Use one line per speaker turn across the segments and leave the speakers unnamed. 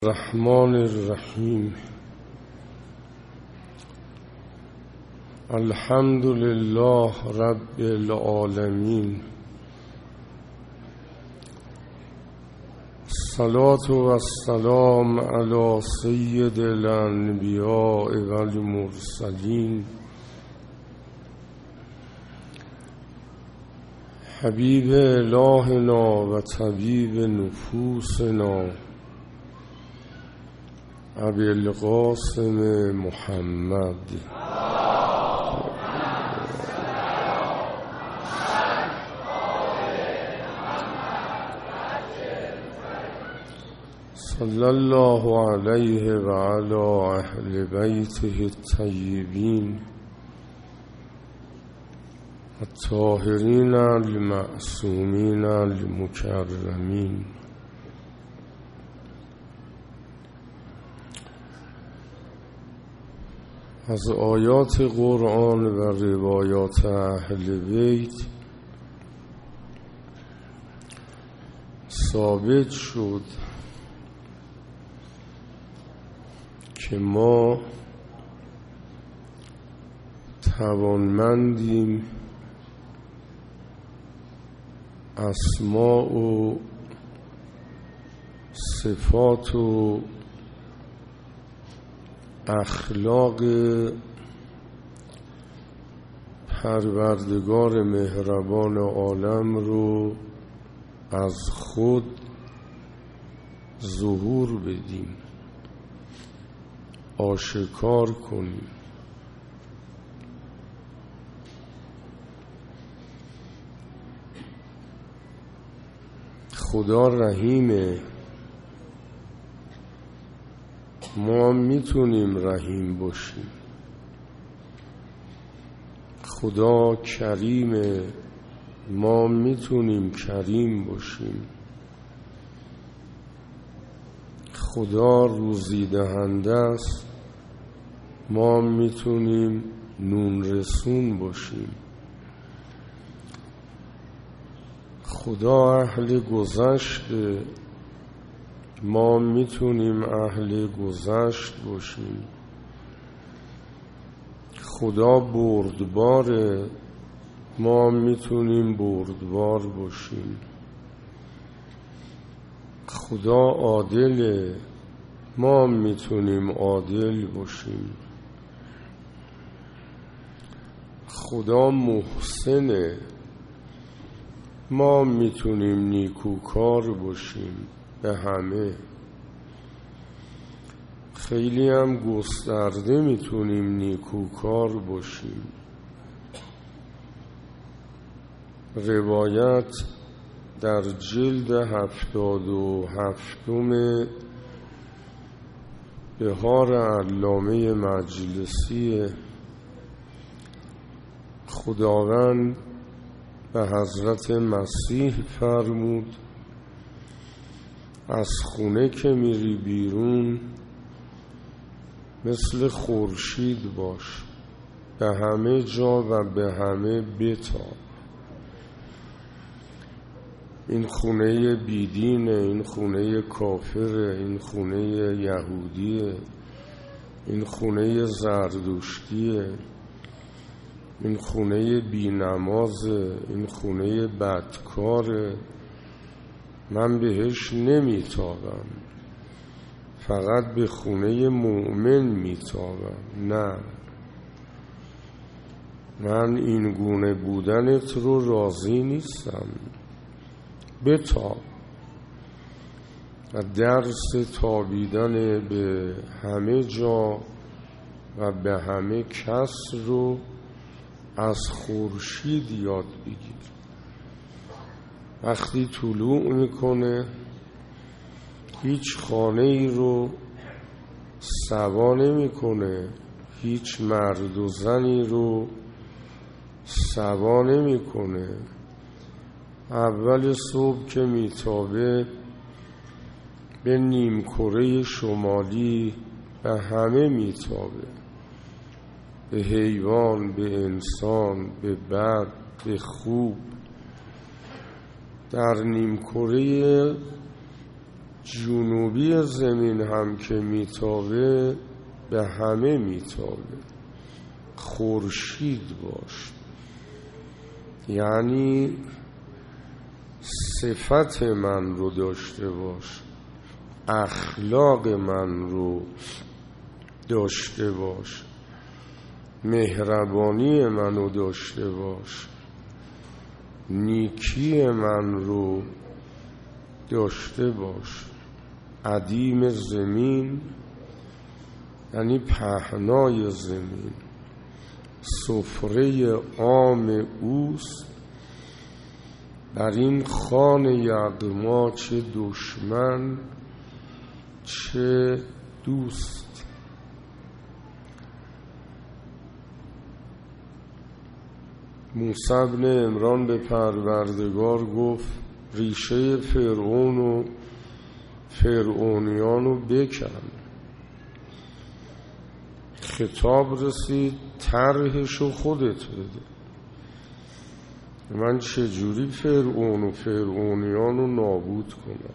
الرحمن الرحیم. الحمد لله رب العالمین. الصلاة والسلام علی سید الانبیاء والمرسلین حبیب الهنا و طبیب نفوسنا ابی القاسم محمد صلی الله علیه و علی اهل بیته الطیبین الطاهرین المعصومین المکرمین. از آیات قرآن و روایات اهل بیت ثابت شد که ما توانمندیم اسماء و صفات و اخلاق پروردگار مهربان عالم رو از خود ظهور بدیم، آشکار کنیم. خدا رحیمه، ما میتونیم رحیم باشیم. خدا کریمه، ما میتونیم کریم باشیم. خدا روزی دهنده است، ما میتونیم نون رسون باشیم. خدا اهل گذشته، ما میتونیم اهل گذشت باشیم. خدا بردباره، ما میتونیم بردبار باشیم. خدا عادله، ما میتونیم عادل باشیم. خدا محسنه، ما میتونیم نیکوکار باشیم به همه. خیلی هم گسترده میتونیم نیکوکار باشیم. روایت در جلد 77 بهار علامه مجلسی خداوند به حضرت مسیح فرمود از خونه که میری بیرون مثل خورشید باش، به همه جا و به همه بتاب. این خونه بیدینه، این خونه کافره، این خونه یهودیه، این خونه زردشتیه، این خونه بینمازه، این خونه بدکاره. من بهش نمیتابم، فقط به خونه مؤمن میتابم. نه، من این گونه بودنت رو راضی نیستم. بتاب. درس تابیدن به همه جا و به همه کس رو از خورشید یاد بگیر. وقتی طلوع میکنه هیچ خانه ای رو سوا نمیکنه، هیچ مرد و زنی رو سوا نمیکنه. اول صبح که میتابه به نیمکره شمالی به همه میتابه، به حیوان، به انسان، به بد، به خوب. در نیمکره جنوبی زمین هم که میتابه به همه میتابه. خورشید باش، یعنی صفت من رو داشته باش، اخلاق من رو داشته باش، مهربانی من رو داشته باش، نیکی من رو داشته باش. عدیم زمین یعنی پهنای زمین، سفره عام اوست، بر این خوان یغما چه دشمن چه دوست. موسی بن عمران به پروردگار گفت ریشه فرعون و فرعونیانو بکن. خطاب رسید طرحشو خودت بده. من چجوری فرعون و فرعونیانو نابود کنم؟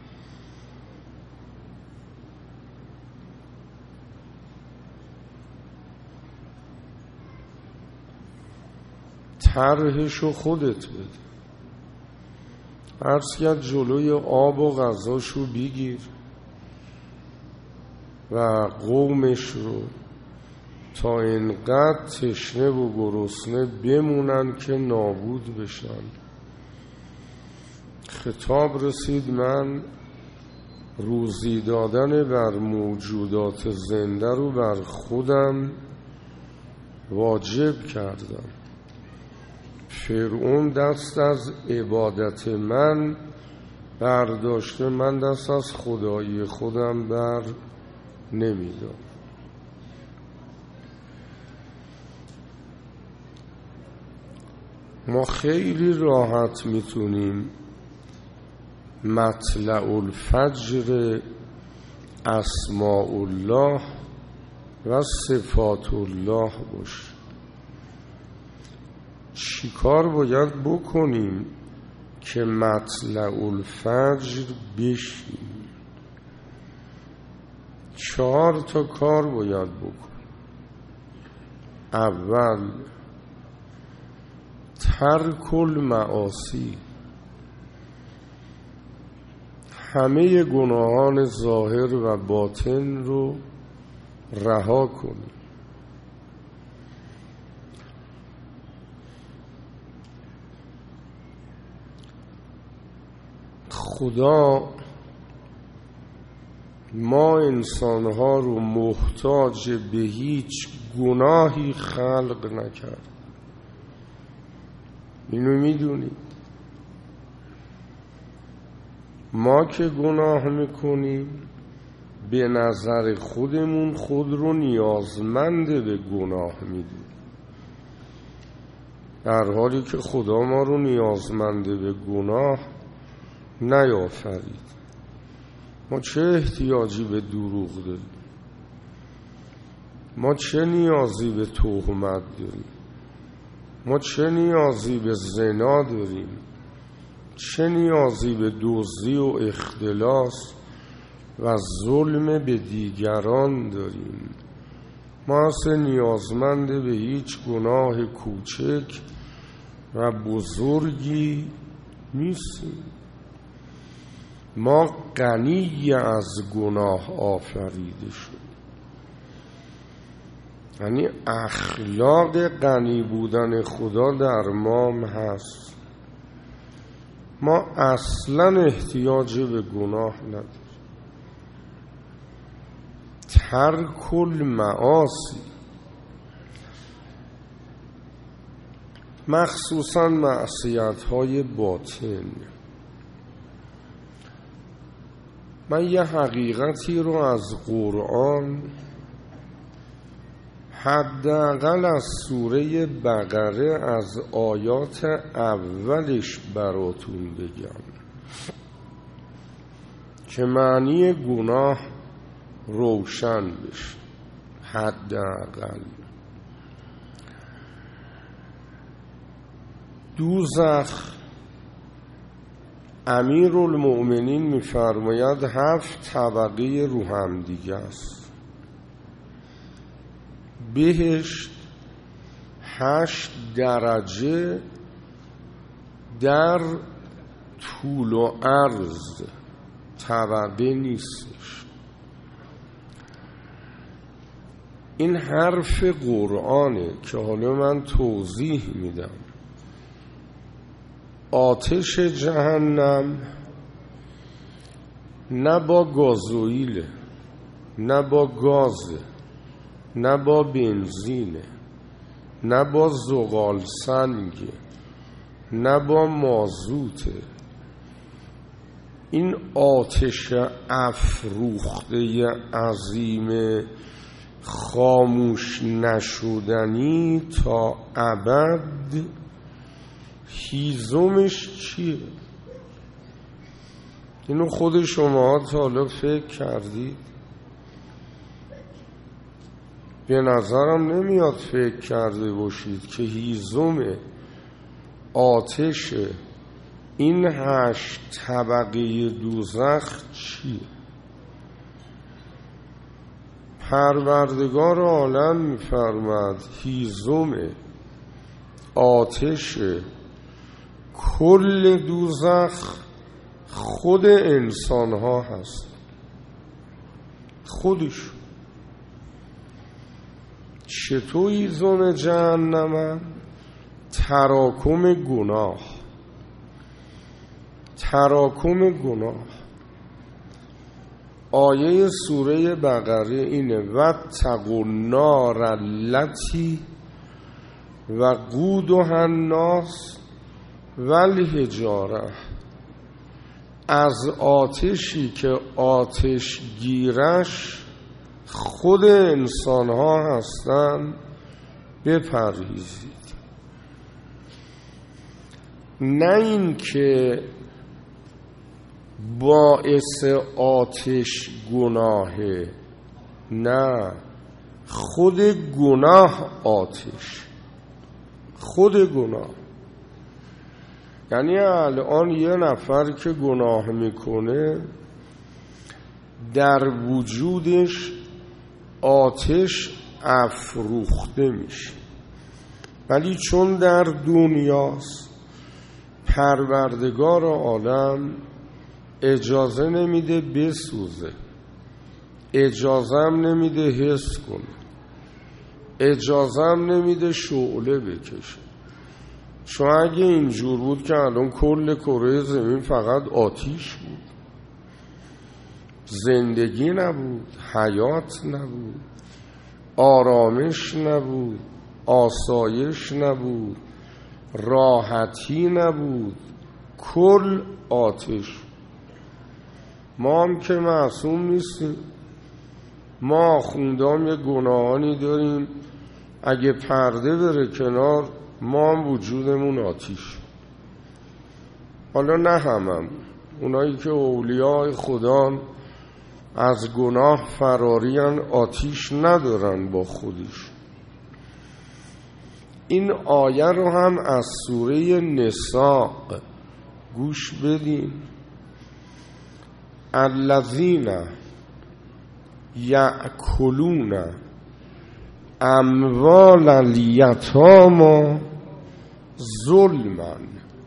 طرحشو خودت بده. عرض کرد جلوی آب و غذاشو بگیر و قومش رو تا اینقدر تشنه و گرسنه بمونن که نابود بشن. خطاب رسید من روزی دادن بر موجودات زنده رو بر خودم واجب کردم. فرعون دست از عبادت من برداشته، من دست از خدایی خودم بر نمیدم. ما خیلی راحت میتونیم مطلع الفجر اسماء الله و صفات الله باشیم. چی کار باید بکنیم که مطلع الفجر بشیم؟ 4 تا کار باید بکنیم. اول ترک المعاصی، همه گناهان ظاهر و باطن رو رها کنیم. خدا ما انسانها رو محتاج به هیچ گناهی خلق نکرد. اینو میدونید. ما که گناه میکنیم به نظر خودمون خود رو نیازمند به گناه میدونیم، در حالی که خدا ما رو نیازمند به گناه نیافرید. ما چه احتیاجی به دروغ داریم؟ ما چه نیازی به تهمت داریم؟ ما چه نیازی به زنا داریم؟ چه نیازی به دزدی و اختلاس و ظلم به دیگران داریم؟ ما اصلا نیازمند به هیچ گناه کوچک و بزرگی نیستیم. ما غنی از گناه آفریده شد. یعنی اخلاق غنی بودن خدا در ما هست. ما اصلا احتیاج به گناه نداریم. ترک المعاصی، مخصوصا معصیت‌های باطن. من یه حقیقتی رو از قرآن، حداقل از سوره بقره از آیات اولش براتون بگم که معنی گناه روشن بشه. حداقل دوزخ امیرالمؤمنین می‌فرماید 7 طبقه رو هم دیگه است. بهشت 8 درجه در طول و عرض، طبقه نیستش. این حرف قرآنه که حالا من توضیح میدم. آتش جهنم نه با گازوئیل، نه با گازه، نه با بنزینه، نه با زغال سنگه، نه با مازوته. این آتش افروخته عظیم خاموش نشدنی تا ابد، هیزمش چیه؟ اینو خود شما تا حالا فکر کردید؟ به نظرم نمیاد فکر کرده باشید که هیزم آتش این 8 طبقه دوزخ چیه؟ پروردگار عالم می‌فرماید هیزم آتش کل دوزخ خود انسان ها هست. خودش چطور هیزم جهنم؟ تراکم گناه. تراکم گناه. آیه سوره بقره اینه: واتقوا النار التی وقودها الناس والحجاره. از آتشی که آتش گیرش خود انسان ها هستن بپرهیزید. نه این که باعث آتش گناهه، نه، خود گناه آتش، خود گناه. یعنی الان یه نفر که گناه میکنه در وجودش آتش افروخته میشه، ولی چون در دنیاست پروردگار عالم اجازه نمیده بسوزه، اجازه هم نمیده حس کنه، اجازه هم نمیده شعله بکشه. چون اگه اینجور بود که الان کل کره زمین فقط آتیش بود، زندگی نبود، حیات نبود، آرامش نبود، آسایش نبود، راحتی نبود، کل آتش. ما هم که معصوم نیستیم، ما آخوندام یه گناهانی داریم، اگه پرده بره کنار ما هم وجودمون آتیش. حالا نه همم، اونایی که اولیاء خدا از گناه فرارین آتیش ندارن با خودش. این آیه رو هم از سوره نساء گوش بدین: الذین یأکلون اموال الیتامی ظلما.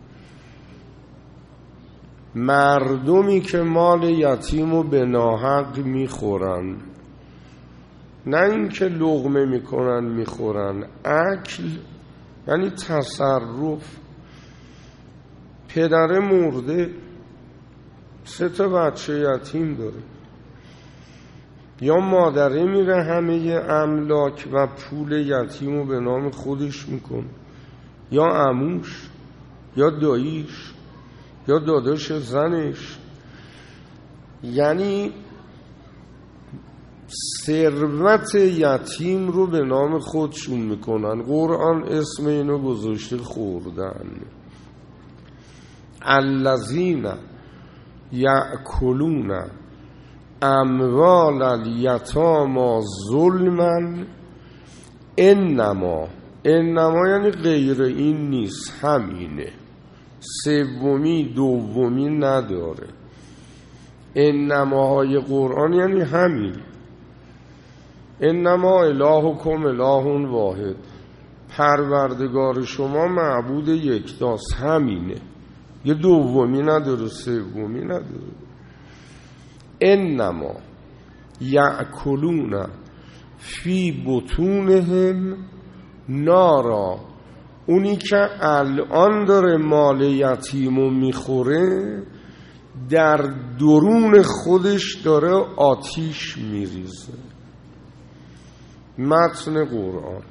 مردمی که مال یتیم رو به ناحق میخورن، نه این که لقمه میکنن میخورن، اکل یعنی تصرف. پدر مرده 3 بچه یتیم داره، یا مادره میره همه املاک و پول یتیم رو به نام خودش میکنه، یا عموش، یا داییش، یا داداش زنش. یعنی ثروت یتیم رو به نام خودشون میکنن. قرآن اسم اینو گذاشته خوردن. الذین یأکلون اموال الیتامی ظلما. انما یعنی غیر این نیست، همینه. سومی دومی نداره. انماهای قرآن یعنی همین، انما الهکم اله واحد، پروردگار شما معبود یکتاست، همینه، یه دومی نداره سومی نداره. انما یأکلون فی بطونهم نارا، اونی که الان داره مال یتیمو میخوره در درون خودش داره آتیش میریزه. متن قرآن.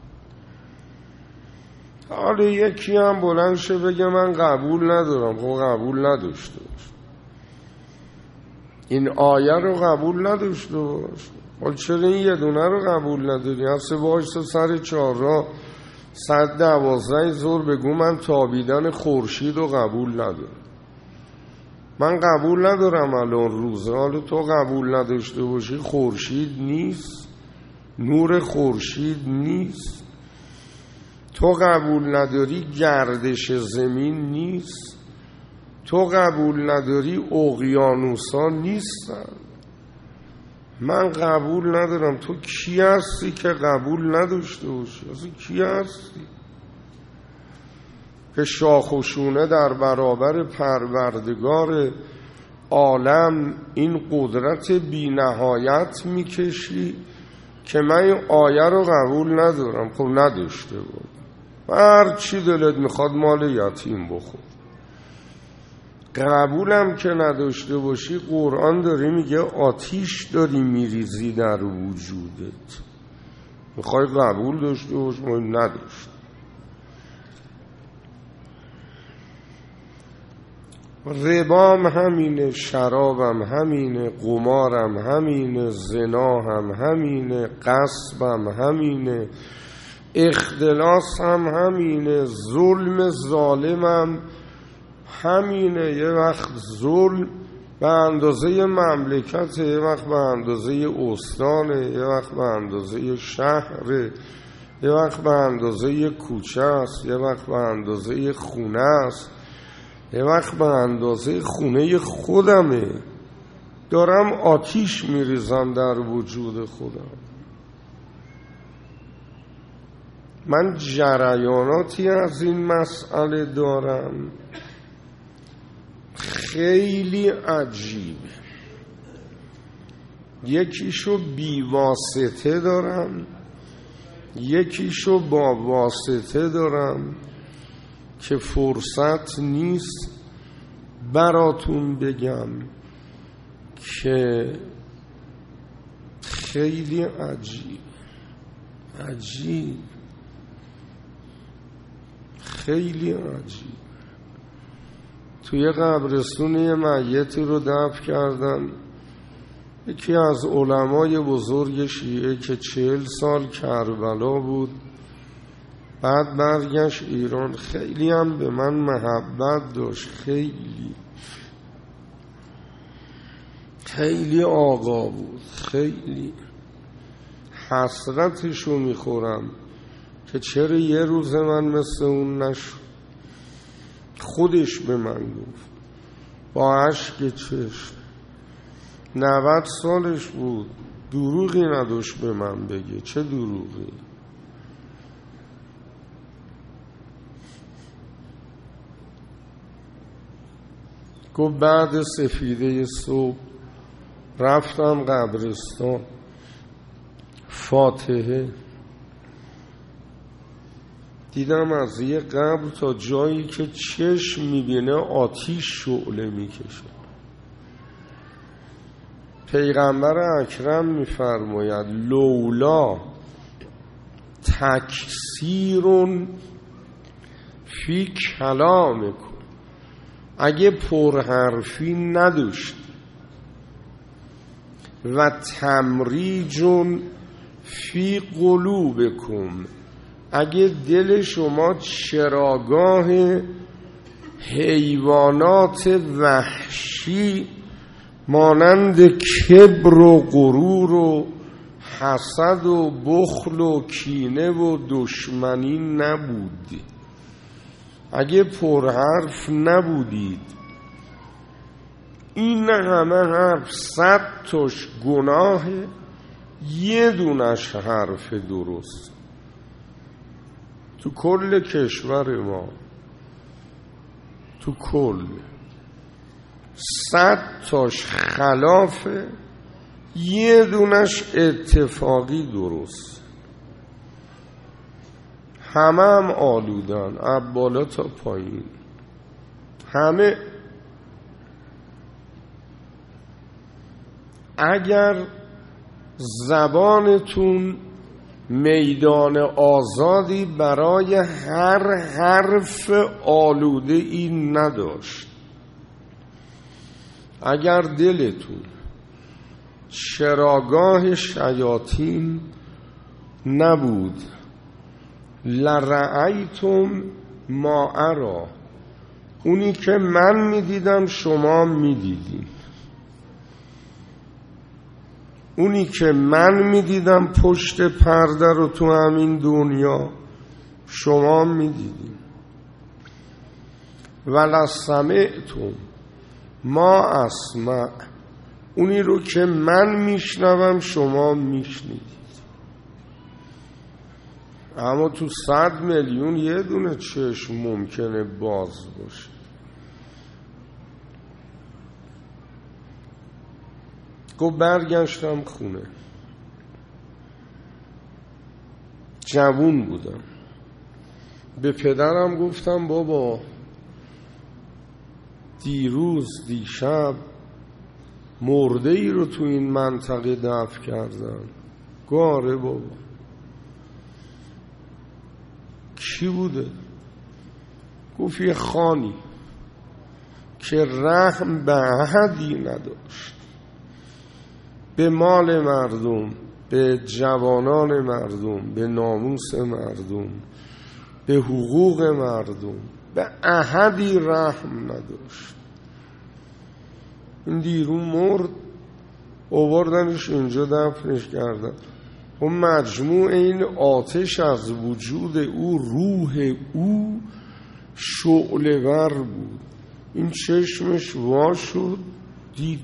حالا یکی هم بلند شه بگه من قبول ندارم، خب قبول نداشته باش، این آیه رو قبول نداشته باش. حالا چرا این یه دونه رو قبول نداری؟ هسته باشتا سر 4 را 112 ظهر بگو من تابیدن خورشید رو قبول ندارم. من قبول ندارم الان روزه. حالا تو قبول نداشته باشی خورشید نیست، نور خورشید نیست. تو قبول نداری گردش زمین نیست. تو قبول نداری اقیانوسا نیستن. من قبول ندارم. تو کی هستی که قبول نداشته باشی؟ اصلا کی هستی که شاخ و شونه در برابر پروردگار عالم این قدرت بی نهایت میکشی که من این آیه رو قبول ندارم؟ خب نداشته بود. هر چی دلت میخواد مال یتیم بخور. قبولم که نداشته باشی قرآن داره میگه آتیش داری میریزی در وجودت. میخوای قبول داشته باشی؟ ما نداشت. ربام همینه، شرابم همینه، قمارم همینه، زنا هم همینه، غصبم همینه، اختلاس هم همینه، ظلم ظالمم همینه. یه وقت ظلم به اندازه مملکت، یه وقت به اندازه استانه، یه وقت به اندازه شهره، یه وقت به اندازه کوچه است، یه وقت به اندازه خونه است، یه وقت به اندازه خونه خودمه. دارم آتیش میریزم در وجود خودم. من جریاناتی از این مسئله دارم خیلی عجیبه. یکیشو بی واسطه دارم، یکیشو با واسطه دارم که فرصت نیست براتون بگم که خیلی عجیب خیلی عجیب. توی قبرستون یه میتی رو دفن کردن. یکی از علمای بزرگ شیعه که 40 سال کربلا بود، بعد برگشت ایران. خیلی هم به من محبت داشت، خیلی آقا بود. خیلی حسرتشو میخورم که چرا یه روز من مثل اون نشد. خودش به من گفت با اشک چشم، 90 سالش بود، دروغی نداشت به من بگه. چه دروغی؟ گفت بعد سفیده صبح رفتم قبرستان، فاتحه دیدم از یه قبر تا جایی که چشم میبینه آتیش شعله میکشه. پیغمبر اکرم میفرماید لولا تکثیرون فی کلامکم، اگه پرحرفی نداشت و تمریجون فی قلوبکم، اگه دل شما چراگاه حیوانات وحشی مانند کبر و غرور و حسد و بخل و کینه و دشمنی نبود، اگه پرحرف نبودید، این همه حرف 100 تاش گناهه، یه دونش حرف درست. تو کل کشور ما، تو کل 100 تاش خلافه، یه دونش اتفاقی درست. همه هم آلودن، از بالا تا پایین. همه. اگر زبانتون میدان آزادی برای هر حرف آلوده ای نداشت، اگر دلتون چراگاه شیاطین نبود، لرأیتم ما ارا، اونی که من میدیدم شما میدیدین، اونی که من میدیدم پشت پرده رو تو همین دنیا شما میدیدین. ولسمعتم ما اسمع، اونی رو که من میشنوم شما میشنیدید. اما تو 100 میلیون یه دونه چشم ممکنه باز باشه. گفت برگشتم خونه، جوون بودم، به پدرم گفتم بابا دیشب مرده ای رو تو این منطقه دفن کردن. گاره بابا. کی بوده؟ گفت یه خانی که رحم به احدی نداشت، به مال مردم، به جوانان مردم، به ناموس مردم، به حقوق مردم، به احدی رحم نداشت. این دیرو مرد، آوردنش اینجا دفنش کردن. و مجموع این آتش از وجود او، روح او شعله ور بود. این چشمش وا شد، دید.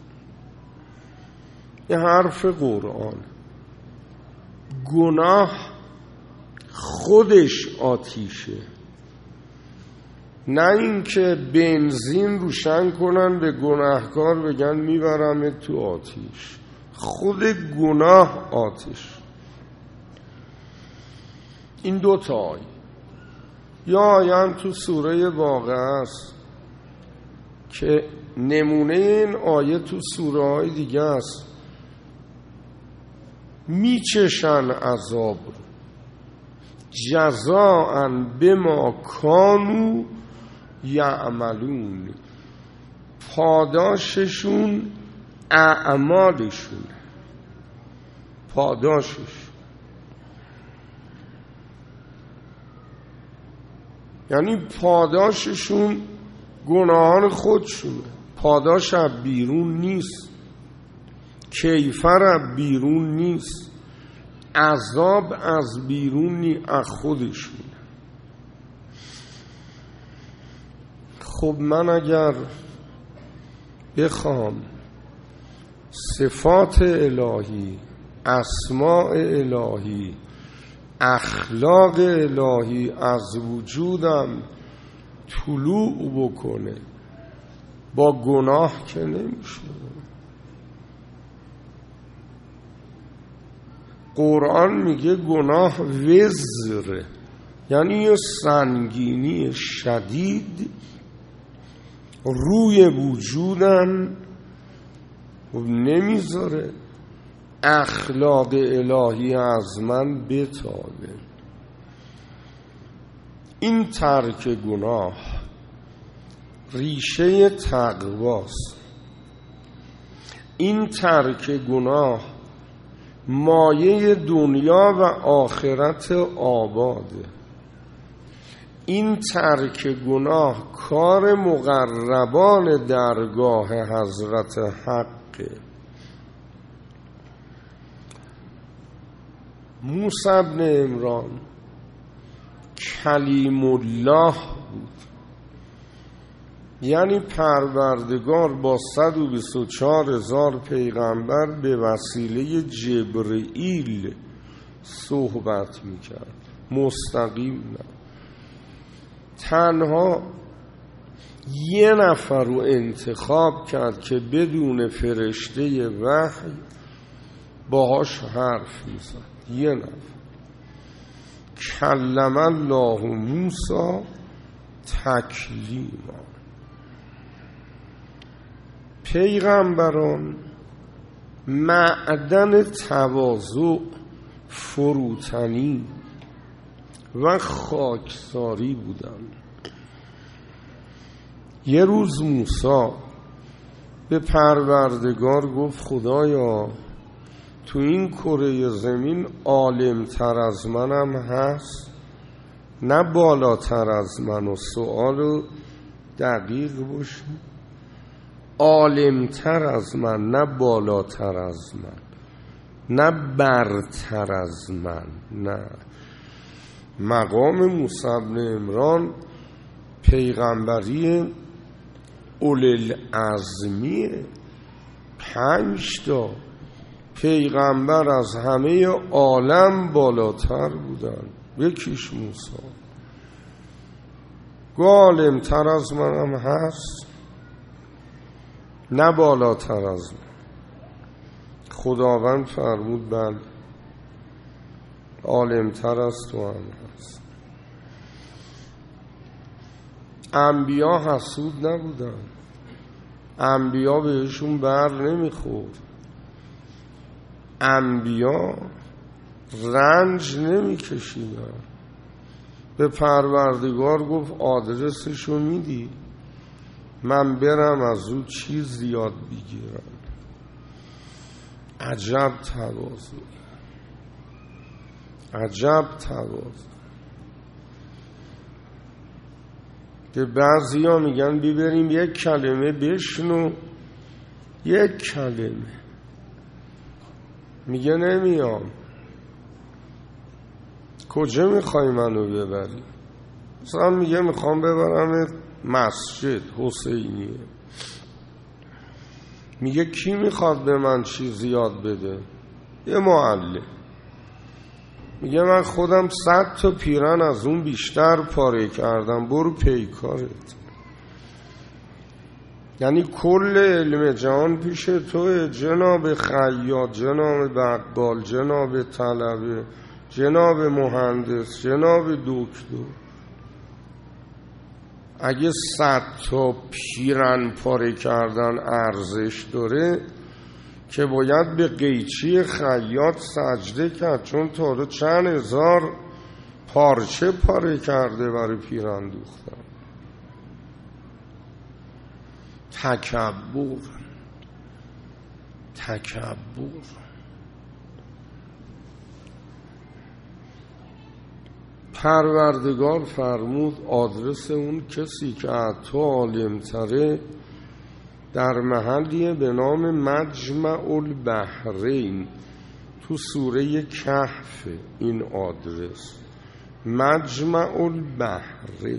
یه حرف قرآن. گناه خودش آتیشه، نه این که بنزین روشن کنن به گناهکار بگن میبرم تو آتیش. خود گناه آتش. این 2 تا آیه، یا آیه هم تو سوره واقعه است که نمونه این آیه تو سوره های دیگه است. میچشن عذاب رو جزاء بما کانوا یعملون، پاداششون اعمالشون، پاداشش یعنی پاداششون گناهان خودشونه. پاداش از بیرون نیست، کیفر از بیرون نیست، عذاب از بیرون نیست، از خودشون. خب من اگر بخوام صفات الهی، اسماء الهی، اخلاق الهی از وجودم طلوع بکنه، با گناه که نمیشه. قرآن میگه گناه وزره، یعنی یه سنگینی شدید روی وجودم نمیذاره اخلاق الهی از من بتابه. این ترک گناه ریشه تقواست. این ترک گناه مایه دنیا و آخرت آباده. این ترک گناه کار مقربان درگاه حضرت حقه. موسی بن عمران کلیم الله بود. یعنی پروردگار با 124,000 پیغمبر به وسیله جبرئیل صحبت میکرد، مستقیم نه. تنها یه نفر رو انتخاب کرد که بدون فرشته وحی باهاش حرف میزد. یه نفر، کلم الله موسی تکلیما. پیغمبران معدن تواضع، فروتنی و خاکساری بودند. یه روز موسی به پروردگار گفت خدایا تو این کره زمین عالم‌تر از منم هست؟ نه بالاتر از من؟ و سؤال دقیق باشه، عالم‌تر از من، نه بالاتر از من، نه برتر از من. نه، مقام موسی بن عمران پیغمبری اولوالعزمیه. 5 تا پیغمبر از همه عالم بالاتر بودن، یکیش موسی. عالم‌تر از منم هست، نه بالاتر از من. خداوند فرمود بله، عالم‌تر از تو هم هست. انبیا حسود نبودن، انبیا بهشون بر نمیخورد، انبیا رنج نمیکشیدن. به پروردگار گفت آدرسشو میدی من برم از او چیز زیاد بگیرم. عجب تواضع، عجب تواضع. که بعضی ها میگن بیبریم یک کلمه بشنو، یک کلمه. میگه نمیام. کجا میخوای منو ببری؟ مثلا میگه میخوام ببرم مسجد حسینیه. میگه کی میخواد به من چیز یاد بده؟ یه معلم. میگه من خودم 100 تا پیرن از اون بیشتر پاره کردم، برو پیکارت. یعنی کل علم جهان پیش توه جناب خیاط، جناب بقال، جناب طلبه، جناب مهندس، جناب دکتر. اگه 100 تا پیرن پاره کردن ارزش داره که باید به قیچی خیاط سجده کرد، چون تا رو چند هزار پارچه پاره کرده برای پیرن دوختن. تکبر، تکبر. پروردگار فرمود آدرس اون کسی که حتی عالم‌تره در محلیه به نام مجمع البحرین. تو سوره کهف این آدرس مجمع البحرین.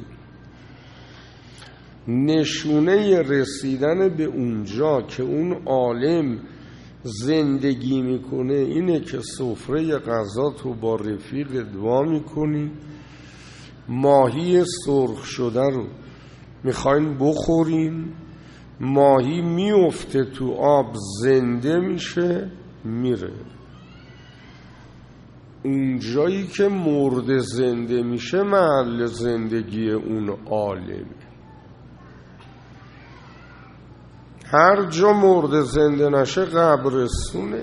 نشونه رسیدن به اونجا که اون عالم زندگی میکنه اینه که سفره غذا تو با رفیق دعا میکنی، ماهی سرخ شده رو میخواین بخورین، ماهی میفته تو آب زنده میشه میره. اونجایی که مرده زنده میشه محل زندگی اون عالمه. هر جا مرده زنده نشه قبرستونه.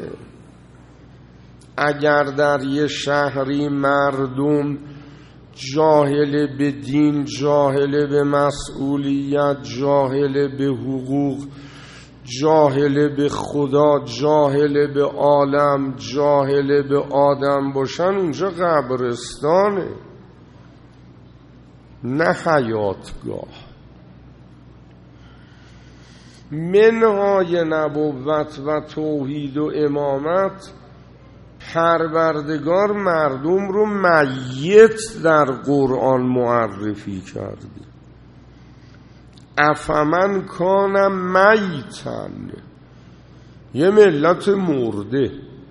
اگر در یه شهری مردم جاهل به دین، جاهل به مسئولیت، جاهل به حقوق، جاهل به خدا، جاهل به عالم، جاهل به آدم باشن، اونجا قبرستانه نه حیاتگاه. منهای نبوت و توحید و امامت پروردگار مردم رو میت در قرآن معرفی کرده. افمن کان میتن، یه ملت مرده.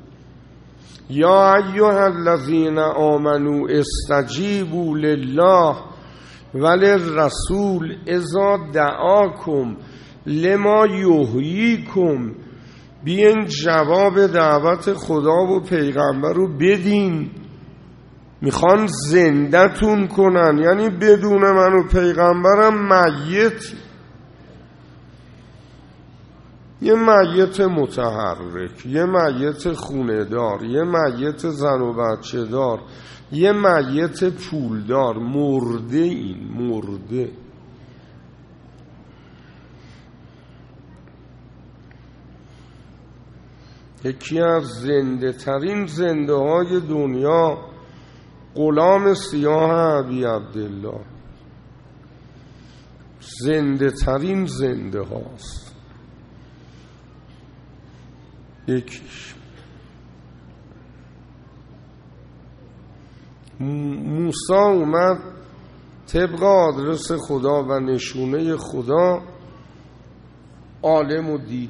یا ایها الذین آمنوا استجیبوا لله وللرسول اذا دعاکم لما یحییکم. بیاین جواب دعوت خدا و پیغمبر رو بدین، میخوان زنده‌تون کنن، یعنی بدون من و پیغمبرم میت. یه میت متحرک، یه میت خونه دار، یه میت زن و بچه دار، یه میت پولدار، مرده. این مرده. یکی از زنده ترین زنده های دنیا غلام سیاه ابی عبدالله، زنده ترین زنده هاست. یکیش موسی اومد طبق آدرس خدا و نشونه خدا عالم رو دید.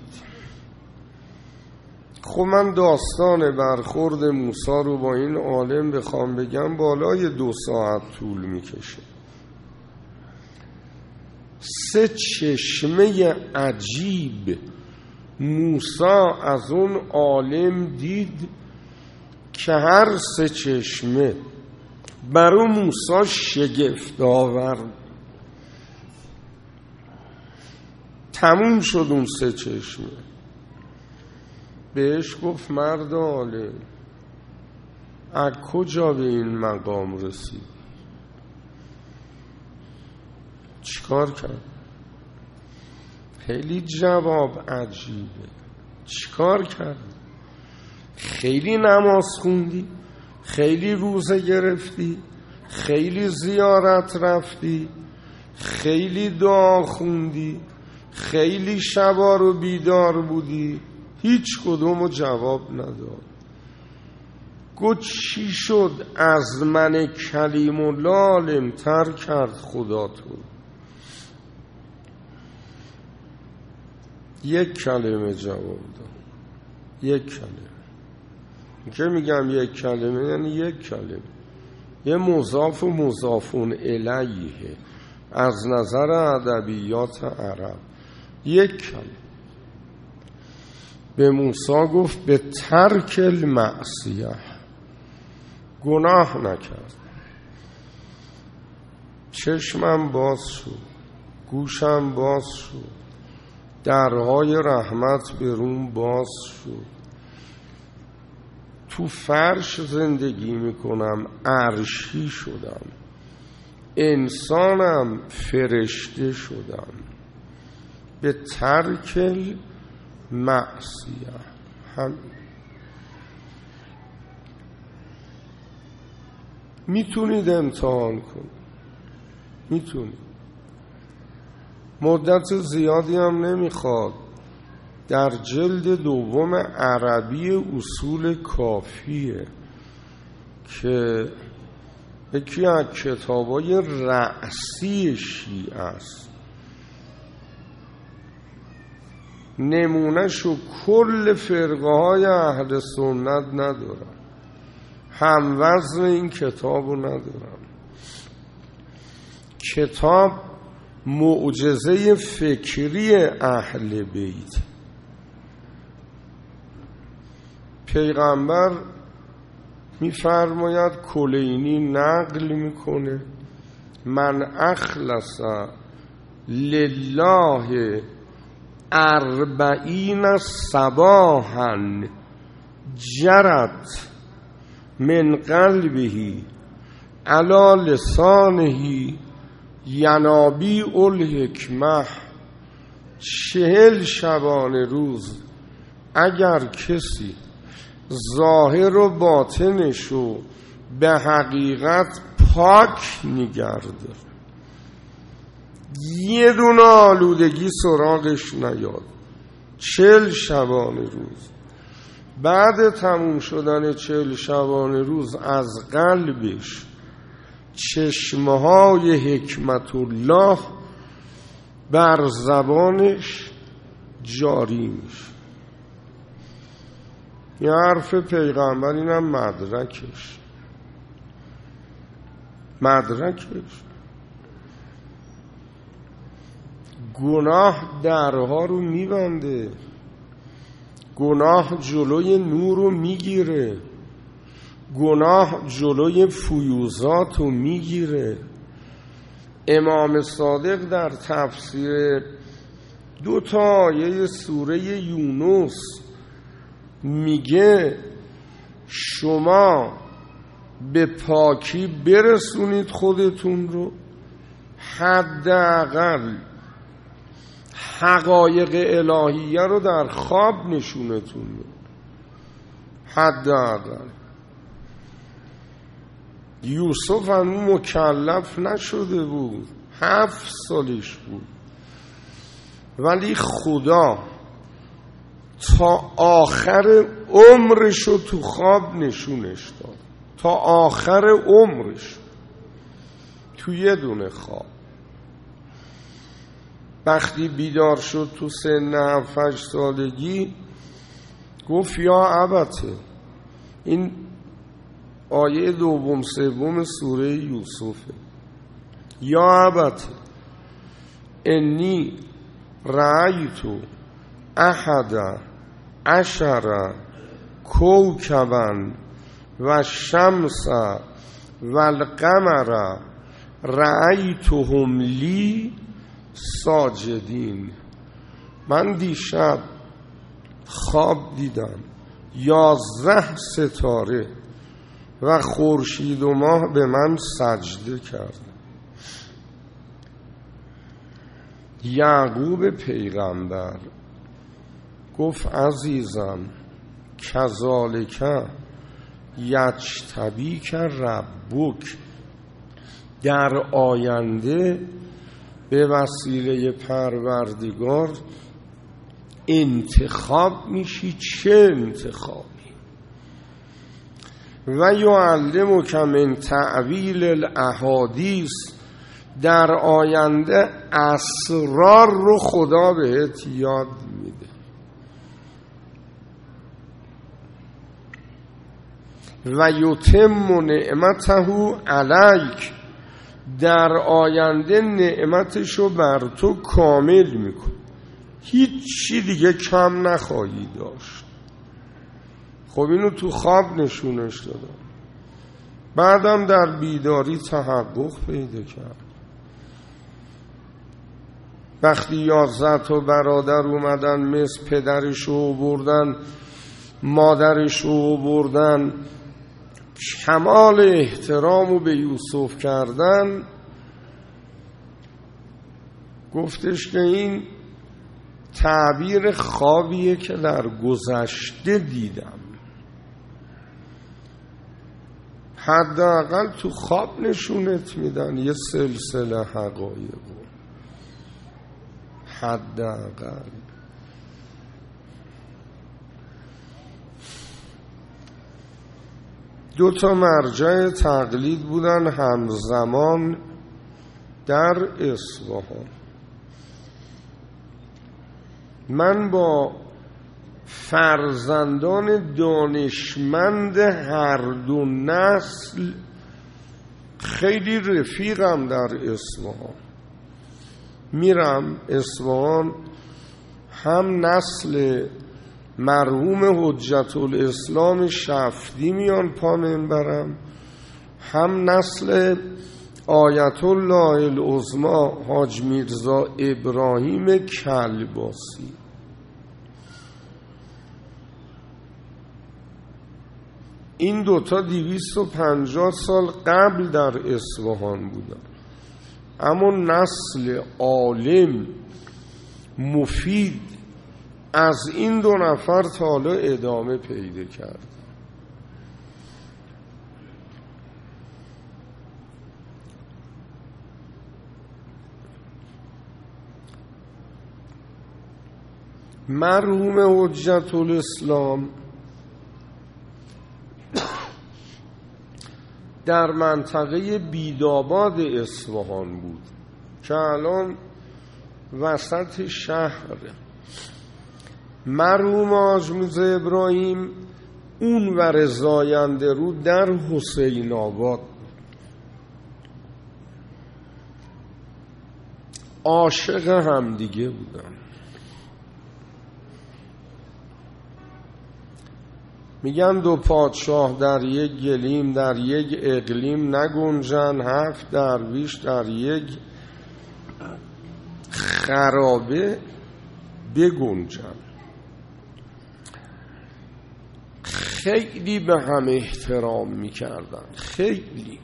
خب من داستان برخورد موسی رو با این عالم بخوام بگم بالای 2 ساعت طول میکشه. 3 چشمه عجیب موسی از اون عالم دید که هر 3 چشمه برای موسی شگفت آور. تموم شد اون 3 چشمه. بهش گفت مرد عالم از کجا به این مقام رسید؟ چیکار کرد؟ خیلی جواب عجیبه. چیکار کرد؟ خیلی نماز خوندی؟ خیلی روزه گرفتی؟ خیلی زیارت رفتی؟ خیلی دعا خوندی؟ خیلی شبا رو بیدار بودی؟ هیچ کدومو جواب نداد. گفت چی شد از من کلیم الله عالم‌تر کرد خدا تو؟ یک کلمه جواب داد. یک کلمه. که میگم یک کلمه یعنی یک کلمه، یه مضاف و مضافون الیه از نظر ادبیات عرب. یک کلمه. به موسی گفت به ترک المعصیه، گناه نکرد. چشمم باز شد، گوشم باز شد، درهای رحمت برون باز شد. تو فرش زندگی میکنم، عرشی شدم، انسانم، فرشته شدم. به ترک معصیه. هم میتونید امتحان کنید، میتونید. مدت زیادی هم نمیخواد. در جلد 2 عربی اصول کافیه که یکی از کتابای رأسی شیعه است. نمونهشو کل فرقه های اهل سنت ندارن، هم وزن این کتابو ندارن. کتاب معجزه فکری اهل بیت. پیغمبر میفرماید، کلینی نقل میکنه، من اخلص لله 40 صباحا جرت من قلبه علی لسانه ینابیع الحکمه. 40 شبانه روز اگر کسی ظاهر و باطنشو به حقیقت پاک نگرده، یه دونه آلودگی سراغش نیاد، 40 شبانه روز، بعد تموم شدن 40 شبانه روز از قلبش چشمه‌های حکمت الله بر زبانش جاری میشه. یه حرف پیغمبر اینم مدرکش گناه درها رو میبنده، گناه جلوی نور رو میگیره، گناه جلوی فیوزات رو میگیره. امام صادق در تفسیر 2 آیه سوره یونس میگه شما به پاکی برسونید خودتون رو، حداقل حقایق الهیه رو در خواب نشونتون میده. حداقل یوسف هم مکلف نشده بود، 7 سالش بود، ولی خدا تا آخر عمرش رو تو خواب نشونش داد، تا آخر عمرش تو یه دونه خواب. وقتی بیدار شد تو سن 7-8 سالگی گفت یا ابته، این آیه 2-3 سوره یوسفه، یا ابته انی رأیتو 11 کوکبا و الشمس و القمر رأیتهم لی ساجدین. من دیشب خواب دیدم 11 ستاره و خورشید و ماه به من سجده کرد. یعقوب پیغمبر گفت عزیزم کذالک یجتبیک ربک، در آینده به وسیله پروردگار انتخاب میشی. چه انتخابی؟ و یعلمک من تعویل الاحادیث، در آینده اسرار رو خدا بهت یاد میده. و یتم نعمته علیک، در آینده نعمتشو بر تو کامل میکن، هیچی دیگه کم نخواهی داشت. خب اینو تو خواب نشونش دادم، بعدم در بیداری تحقق پیدا کرد. وقتی 11 تا برادر اومدن مثل پدرشو بردن، مادرشو بردن، کمال احترامو به یوسف کردن، گفتش که این تعبیر خوابیه که در گذشته دیدم. حداقل تو خواب نشونت میدن یه سلسله حقایقو، حداقل. دو تا مرجع تقلید بودن همزمان در اصفهان. من با فرزندان دانشمند هر دو نسل خیلی رفیقم در اصفهان. میرم اصفهان، هم نسل مرحوم حجت الاسلام شفدی میان پا منبرم، هم نسل آیت الله العظمی حاج میرزا ابراهیم کلباسی. این دوتا 250 سال قبل در اصفهان بودن، اما نسل عالم مفید از این 2 نفر تا حالا ادامه پیدا کرد. مرحوم حجت الاسلام در منطقه بیداباد اصفهان بود که الان وسط شهر. مرحوم حاج میرزا ابراهیم اون ور زاینده رو در حسین آباد عاشق همدیگه بودن. میگن دو پادشاه در یک گلیم در یک اقلیم نگنجن، 7 درویش در یک خرابه بگنجن. خیلی به هم احترام میکردن، خیلی.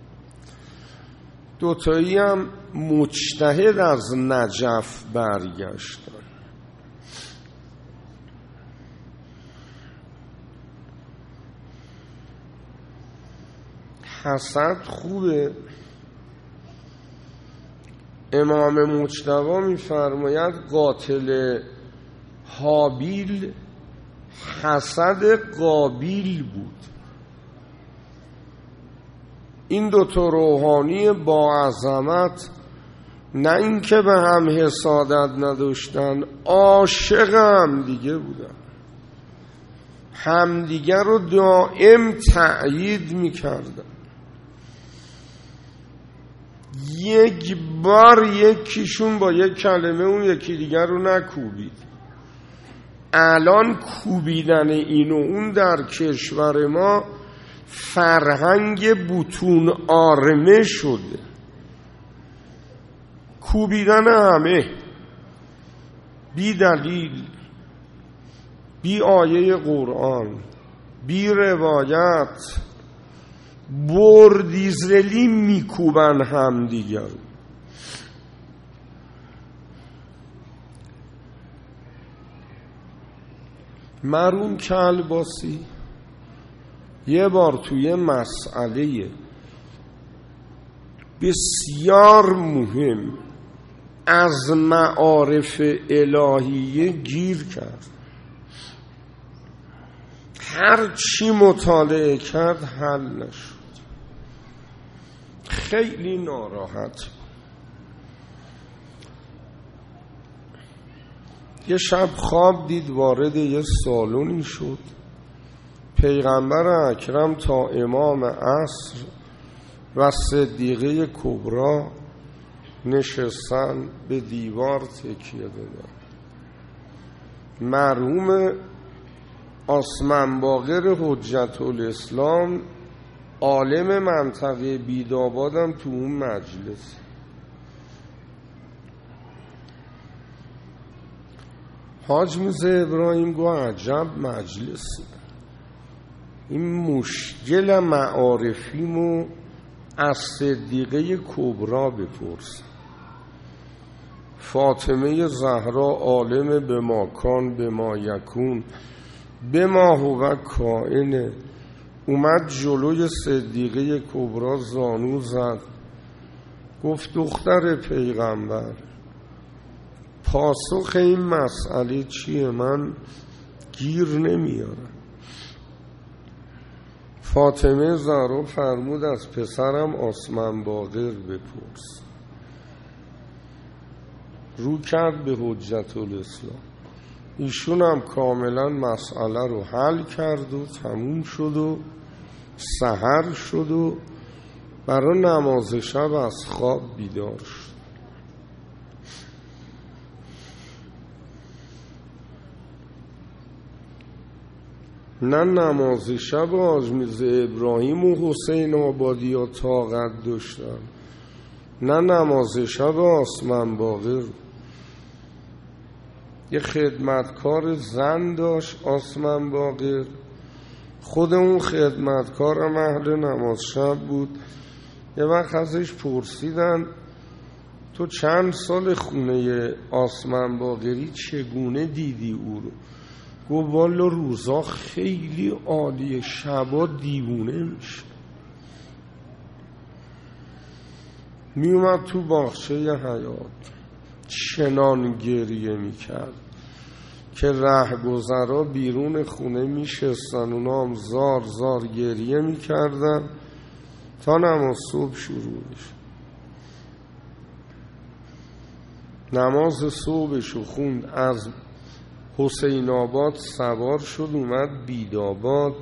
دوتایی هم مجتهد از نجف برگشتن. حسد خوبه. امام مجتبی میفرماید قاتل هابیل حسد قابیل بود. این دوتا روحانی با عظمت نه اینکه به هم حسادت نداشتن، عاشق هم دیگه بودن، همدیگه رو دائم تأیید میکردن. یک بار یکیشون با یک کلمه اون یکی دیگر رو نکوبید. الان کوبیدن این و اون در کشور ما فرهنگ بطون آرمه شده. کوبیدن همه بی دلیل، بی آیه قرآن، بی روایت، بردیزلی میکوبن هم دیگر. مرحوم کلباسی یه بار توی مسئله بسیار مهم از معارف الهیه گیر کرد. هر چی مطالعه کرد حل نشد. خیلی ناراحت. یه شب خواب دید وارد یه سالونی شد. پیغمبر اکرم تا امام عصر و صدیقه کبری نشستن به دیوار تکیه دادن. مرحوم آسمن باقر حجت الاسلام عالم منطقه بیدابادم تو اون مجلس. حاج میرزا ابراهیم گو عجب مجلسی، این مشکل معارفیمو از صدیقه کبری بپرس. فاطمه زهرا عالم به ما کان به ما یکون به ما هو کائنه، اومد جلوی صدیقه کبری زانو زد، گفت دختر پیغمبر پاسخ این مسئله چیه؟ من گیر نمیارم. فاطمه زهرا فرمود از پسرم آسمن باقر بپرس. رو کرد به حجت الاسلام. ایشون هم کاملا مسئله رو حل کرد و تموم شد و سحر شد و برای نماز شب از خواب بیدار شد. نه نماز شب حاج میرزا ابراهیم و حسین آبادی ها طاقت داشتن، نه نماز شب آسمن باقر. یه خدمتکار زن داشت آسمن باقر، خود اون خدمتکارم اهل نماز شب بود. یه وقت ازش پرسیدن تو چند سال خونه آسمن باقری چگونه دیدی او رو؟ گفت والا روزا خیلی عالیه، شبا دیوونه میشه. میومد تو باغچه حیات چنان گریه میکرد که رهگذرا بیرون خونه میشستن، اونا هم زار زار گریه میکردن تا نماز صبح شروع بشه. نماز صبحشو خوند، از حسین آباد سوار شد اومد بیداباد.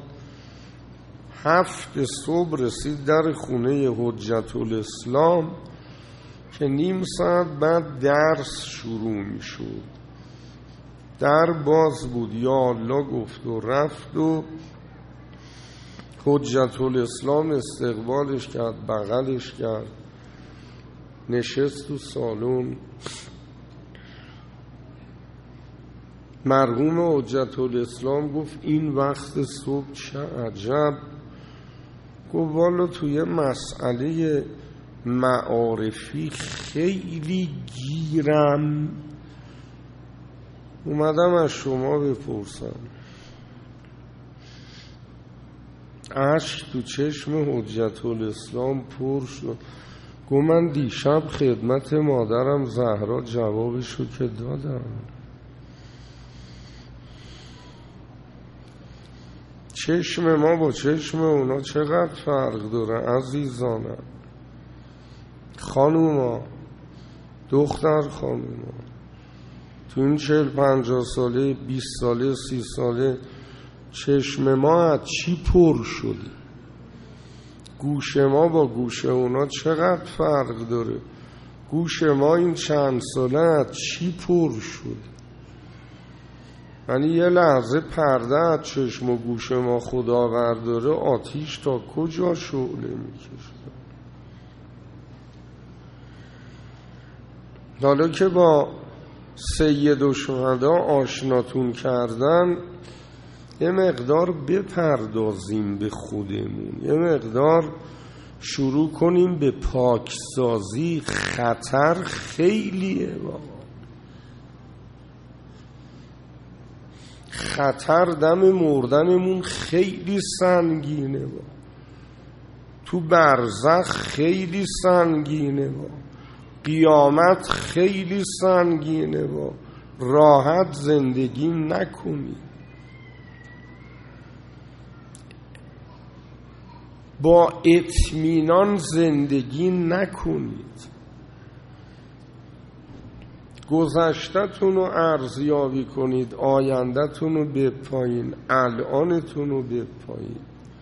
7 صبح رسید در خونه حجت الاسلام که نیم ساعت بعد درس شروع می شد. در باز بود، یا الله گفت و رفت و حجت الاسلام استقبالش کرد، بغلش کرد، نشست تو سالن. مرحوم حجت الاسلام گفت این وقت صبح چه عجب. گفت والا توی مسئله معارفی خیلی گیرم، اومدم از شما بپرسم. اشک تو چشم حجت الاسلام پر شد. گفت من دیشب خدمت مادرم زهرا جوابشو که دادم. چشم ما با چشم اونا چقدر فرق داره عزیزانم. خانوما، دختر خانوما، تو این 40-50 ساله، 20 ساله، 30 ساله چشم ما از چی پر شده؟ گوش ما با گوش اونا چقدر فرق داره؟ گوش ما این چند ساله از چی پر شده؟ یعنی یه لحظه پرده از چشم و گوش ما خدا برداره، آتیش تا کجا شعله میکشه؟ حالا که با سید و شهدا آشناتون کردن، یه مقدار بپردازیم به خودمون، یه مقدار شروع کنیم به پاکسازی. خطر خیلیه بابا، خطر دم مردنمون خیلی سنگینه بابا، تو برزخ خیلی سنگینه بابا، قیامت خیلی سنگینه بابا. راحت زندگی نکنید، با اطمینان زندگی نکنید. گذشته‌تون رو ارزیابی کنید، آینده‌تون رو بپایین، الانتون رو بپایین.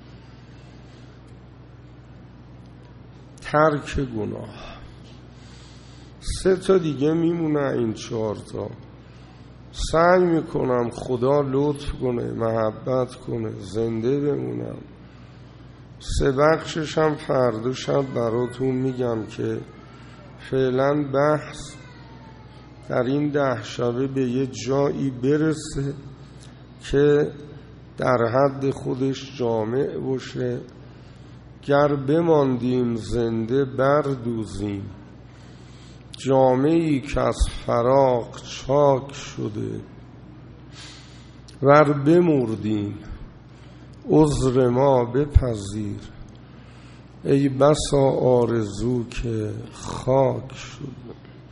ترک گناه. 3 تا دیگه میمونه، این 4 تا. سعی میکنم خدا لطف کنه، محبت کنه، زنده بمونم. 3 بخشش هم فردا شب براتون میگم که فعلا بحث در این 10 شبه به یه جایی برسه که در حد خودش جامع باشه. گر بماندیم زنده بردوزیم، جامعی که از فراق چاک شده. ور بمردیم عذر ما بپذیر، ای بسا آرزو که خاک شده.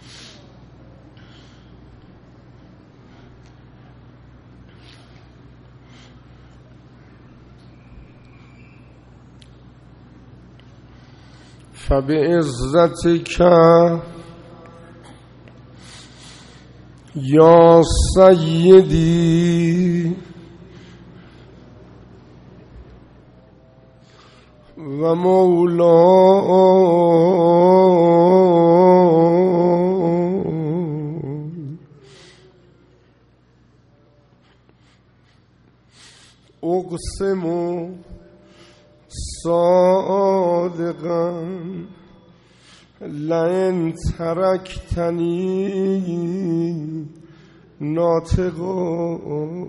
فبعزتک یا سیدی و مولای، اقسم صادقا لئن ترکتنی ناطقا.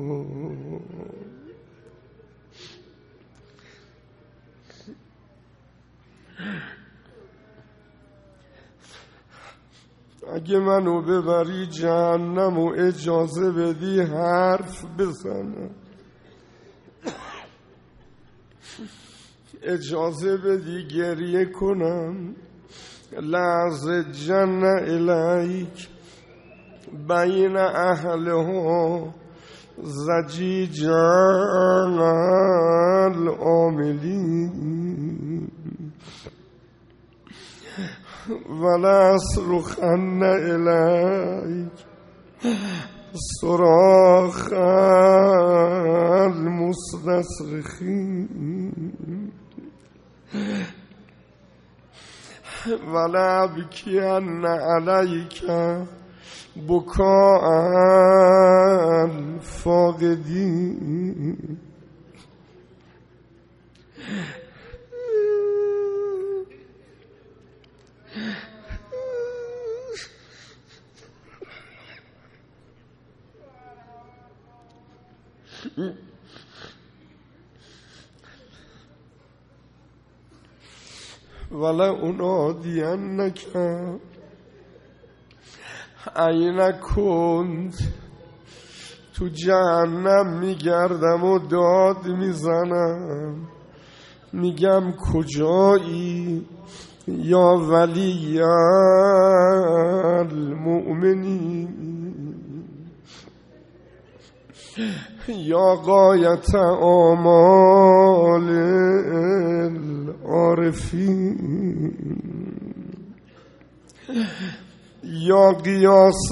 اگه منو ببری جهنم و اجازه بدی حرف بزنم، اجازه بدی گریه کنم، لحظه جن الیک بین اهلها زجیجا العاملین. ولأصرخن إلیک صراخ المستصرخین ولأبکین علیک بکاء الفاقدین ولأنادینک این کنت تو جهنم میگردم و داد میزنم میگم کجایی یا ولی المؤمنین یا غایت آمال العارفین یا قیاس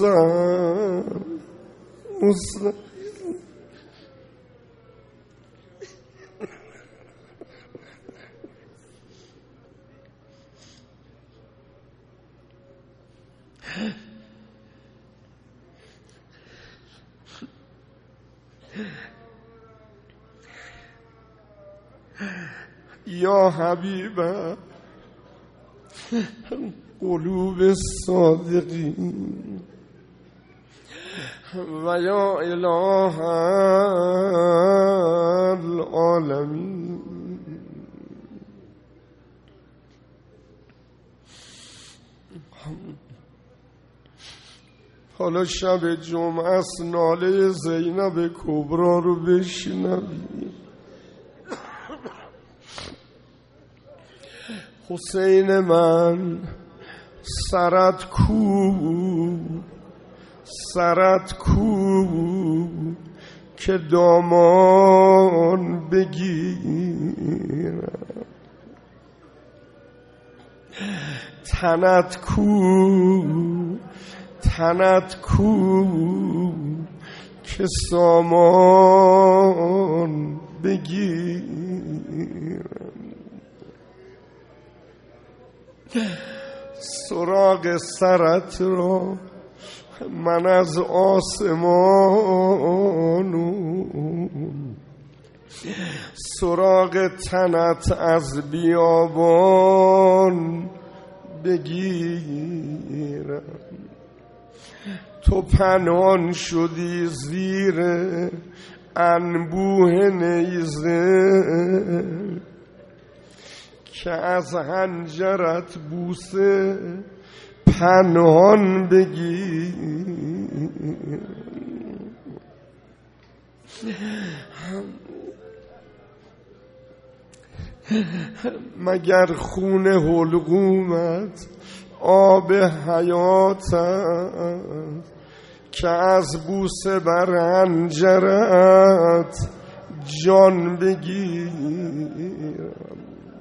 یا حبیب قلوب الصادقین و یا اله العالمین. حالا شب جمعه است، ناله زینب کبرا رو بشنوید. حسین من سرت کو که دامان بگیرم، تنت کو که سامان بگیرم. سراغ سرت را من از آسمان، سراغ تنت از بیابان بگیرم. تو پنهان شدی زیر انبوه نیزه که از حنجرت بوسه پنهان بگیر. مگر خون حلقومت آب حیات است که از بوسه بر حنجرت جان بگیرم.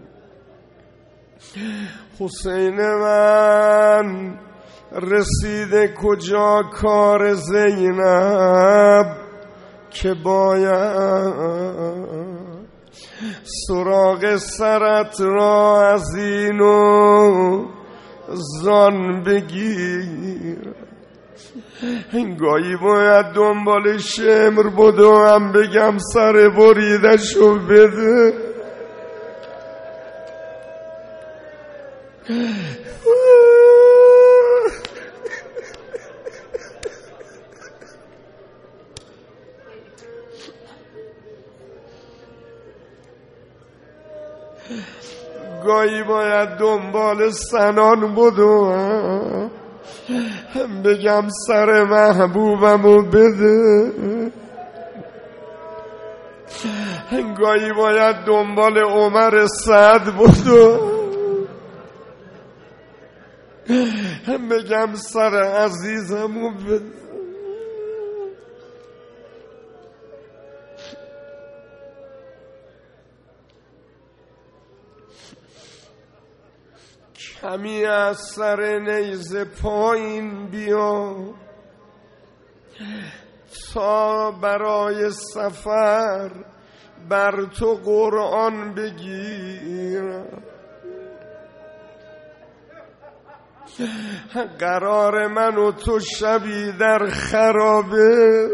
حسین من رسیده کجا کار زینب که باید سراغ سرت را از این و زان بگیر. گاهی باید دنبال شمر بدوم بگم سر بریدشو بده. گاهی باید دنبال سنان بدوم بگم سر محبوبمو بده. گاهی باید دنبال عمر سعد بدوم بگم سر عزیزمو بده. همی از سر نیزه پایین بیا تا برای سفر بر تو قرآن بگیرم. قرار من و تو شبی در خرابه،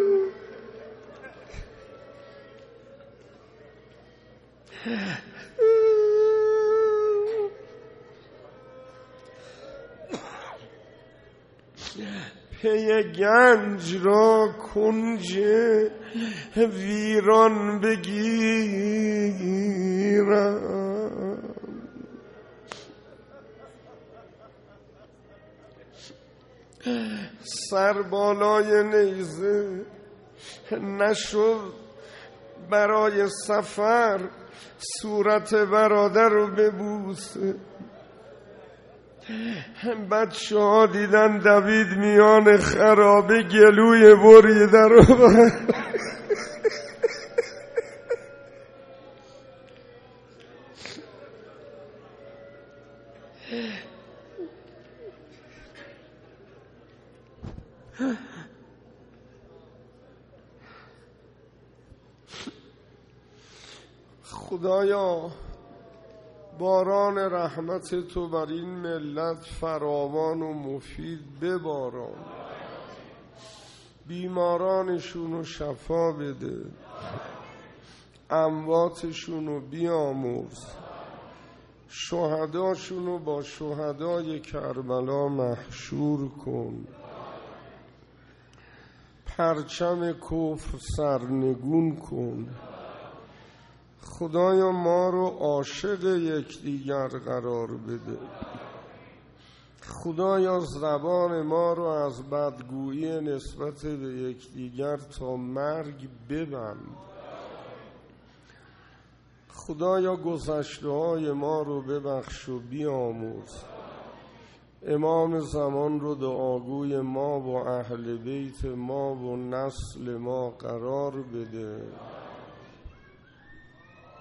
پی گنج را کنج ویران بگیرم. سر بالای نیزه نشد برای سفر، صورت برادر رو ببوسه. بچه ها دیدن دوید میان خرابه، گلوی بریده رو خدایا باران رحمت تو بر این ملت فراوان و مفید بباران، بیمارانشون رو شفا بده، امواتشون رو بیامرز، شهداشون رو با شهدای کربلا محشور کن، پرچم کفر سرنگون کن. خدایا ما رو عاشق یکدیگر قرار بده. خدایا زبان ما رو از بدگویی نسبت به یکدیگر تا مرگ ببند. خدایا گذشته‌های ما رو ببخش و بیامرز. امام زمان رو دعاگوی ما و اهل بیت ما و نسل ما قرار بده.